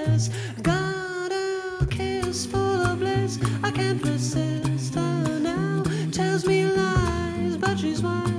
dress. Got a kiss full of bliss. I can't resist her now. Tells me lies, but she's mine.